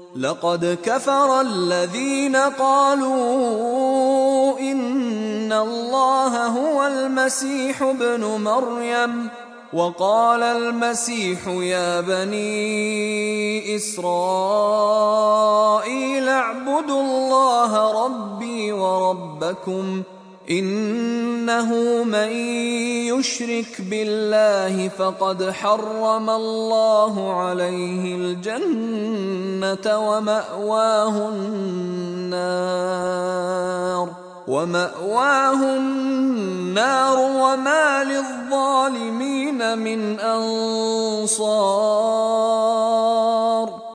لقد كفر الذين قالوا إن الله هو المسيح ابن مريم وقال المسيح يا بني إسرائيل اعبدوا الله ربي وربكم إنه من يشرك بالله فقد حرم الله عليه الجنة ومأواه النار وما للظالمين من أنصار.